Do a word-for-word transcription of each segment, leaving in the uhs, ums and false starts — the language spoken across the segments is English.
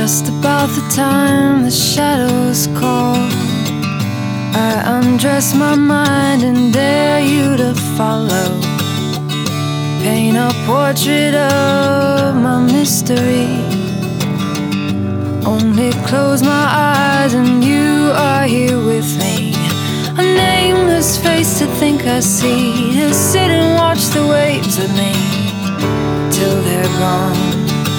Just about the time the shadows call, I undress my mind and dare you to follow. Paint a portrait of my mystery. Only close my eyes and you are here with me. A nameless face to think I see, to sit and watch the waves with me till they're gone.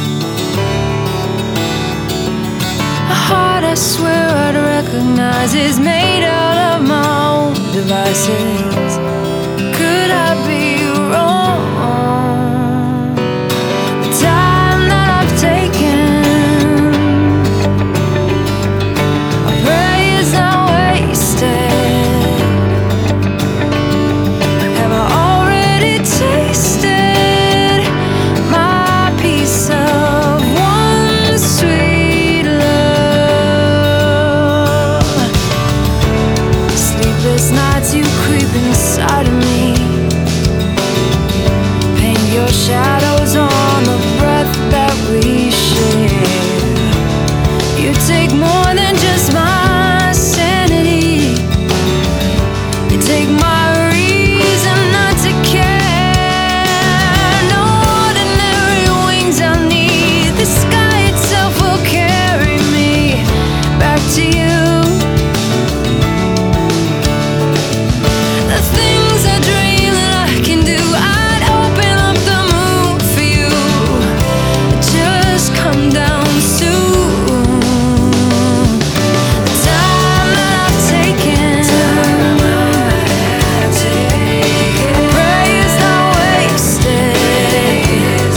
A heart I swear I'd recognize is made out of my own devices. Could I be wrong? The time that I've taken, I pray is not wasted. Have I already tasted my piece of one sweet love? Sleepless nights you creep inside of me, paint your shadows on the breath that we share. You take more than just my sanity, you take my reason not to care. No ordinary wings I'll need, the sky itself will carry me back to you. The things I dream that I can do, I'd open up the moon for you. Just come down soon. The time that I've taken, I pray it's not wasted.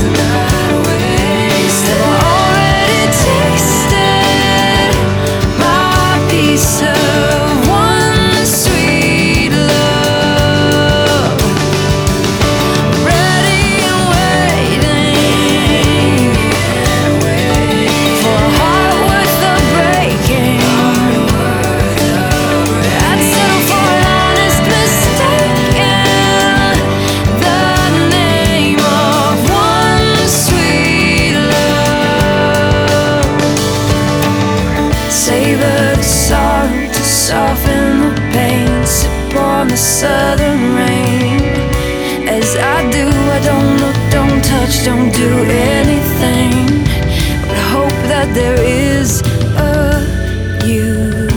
Have I already tasted my piece of one sweet love? Ready and waiting for a heart worth the breaking. I'd settle for an honest mistake in the name of one sweet love. Savor the sorrow to soften the pain. Sip on the southern rain. As I do, I don't look, don't touch, don't do anything, but hope that there is a you.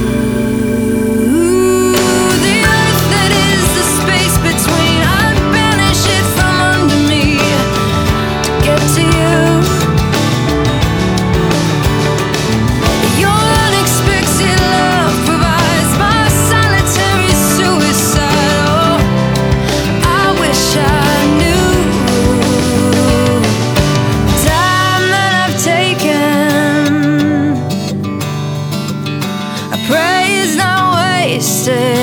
The earth that is the space between, I'd banish it from under me to get to you. Your unexpected love provides my solitary suicide. Oh, I wish I knew. The time that I've taken, I pray is not wasted.